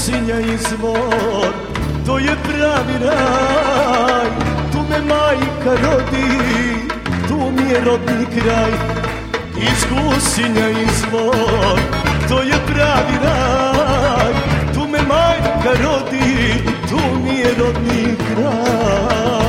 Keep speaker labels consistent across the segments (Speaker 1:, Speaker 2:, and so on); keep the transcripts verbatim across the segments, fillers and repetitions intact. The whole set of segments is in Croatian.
Speaker 1: Gusinja izvor, to je pravi raj. Tu me majka rodi, tu mi je rodni kraj. Iz Gusinja izvor, to je pravi raj. Tu me majka rodi, tu mi je rodni kraj.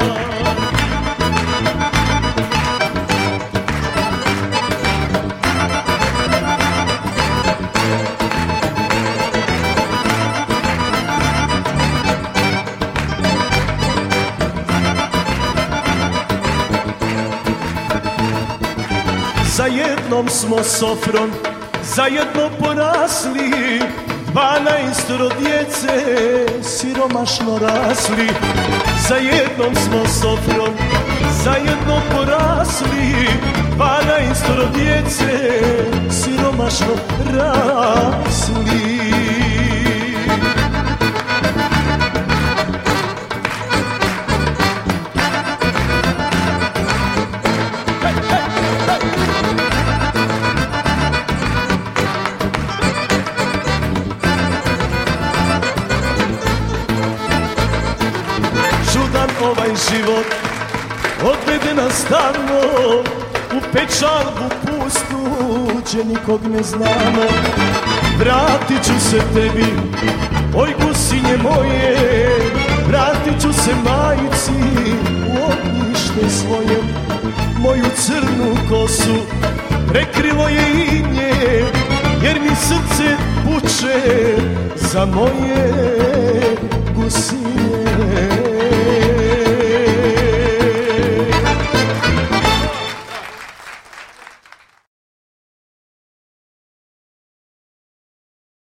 Speaker 1: Za jednom smo sofrom, zajedno porasli, dvanaestoro djece siromašno rasli. Za jednom smo sofrom, zajedno porasli, dvanaestoro djece siromašno rasli. Čudan ovaj život odvede nas tamo u pečalbu pustu gdje nikog ne znamo. Vratit ću se tebi, oj Gusinje moje, vratit ću se majici u ognjište svoje. Moju crnu kosu prekrilo je inje, jer mi srce puče za moje Gusinje.